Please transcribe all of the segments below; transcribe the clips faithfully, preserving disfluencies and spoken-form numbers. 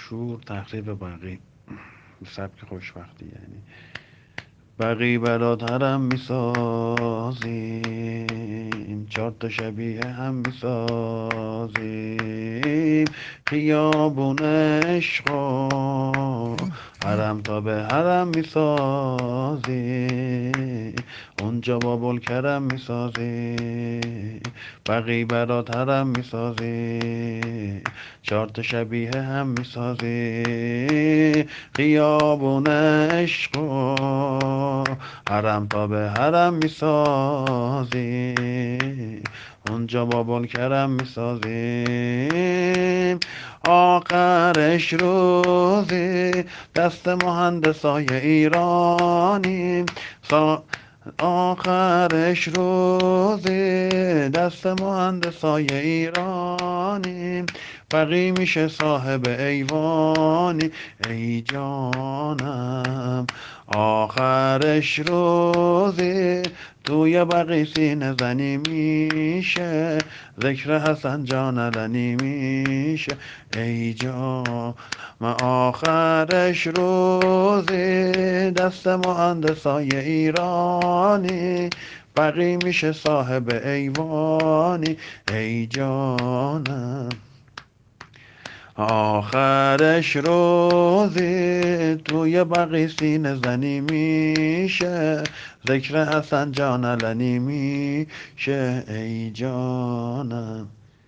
شور تخریب بقی سبک خوشبختی یعنی بقی برات حرم میسازیم چهار تا شبیه هم میسازیم خیابون عشقا حرم تا به حرم میسازیم اونجا با کرم میسازیم بقی برات حرم میسازیم چهار تا شبیه هم میسازیم خیابون عشقا حرم تا به حرم میسازیم اونجا با کرم میسازیم آخرش روزی دست مهندسای ایرانی سا آخرش روزی دست مهندسای ایرانی بقی میشه صاحب ایوانی ای جانم آخرش روزی توی بقی سینه زنی میشه ذکر حسن جان علنی میشه ای جان من آخرش روزی دست مهندسای ایرانی بقی میشه صاحب ایوانی ای جانم آخرش روزی توی بقی سینه زنی میشه ذکر حسن جان علنی میشه ای جانم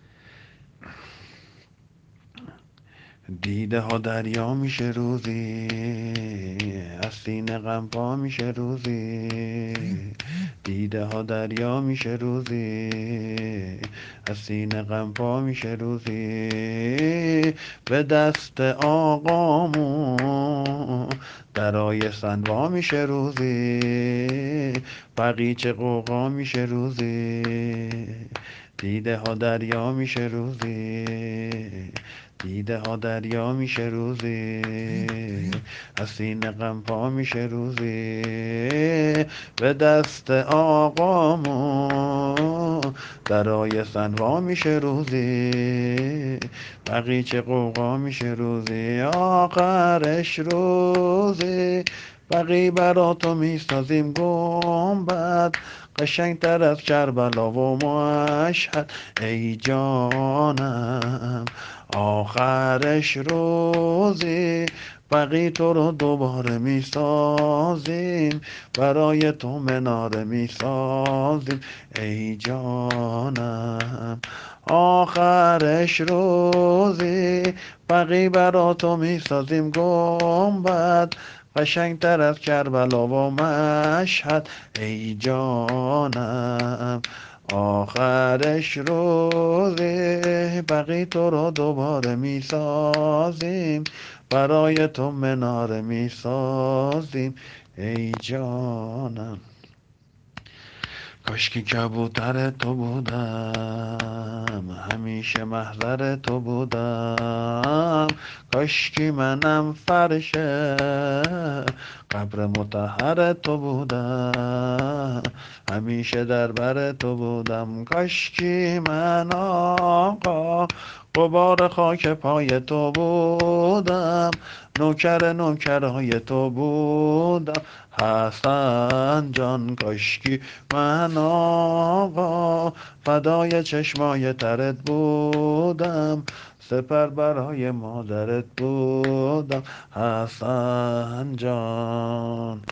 دیده ها دریا میشه روزی از سینه غم پا میشه روزی دیده ها دریا میشه روزی از سینه غم پا میشه روزی به دست آقامون درای سنوا میشه روزی بقیچه قوقا میشه روزی دیده ها دریا میشه روزی دیده ها دریا میشه روزی از سینه غم پا میشه روزی به دست آقامون درای سنوا میشه روزی بقیچه قوقا میشه روزی آخرش روزی بقی برا تو میسازیم گنبد قشنگتر از کربلا و مشهد ای جانم آخرش روزی بقی تو رو دوباره میسازیم برای تو مناره میسازیم ای جانم آخرش روزی بقی برا تو میسازیم گنبد قشنگتر از کربلا و مشهد ای جانم آخرش روزی بقی تو رو دوباره میسازیم برای تو مناره میسازیم ای جانم کاشکی کبوتر تو بودم همیشه محضر تو بودم کاشکی منم فرش قبر مطهر تو بودم همیشه در بر تو بودم کاشکی من آقا غبار خاک پای تو بودم نوکر نوکرهای تو بودم حسن جان کاشکی من آقا فدای چشمای ترت بودم سپر برای مادرت بودم حسن جان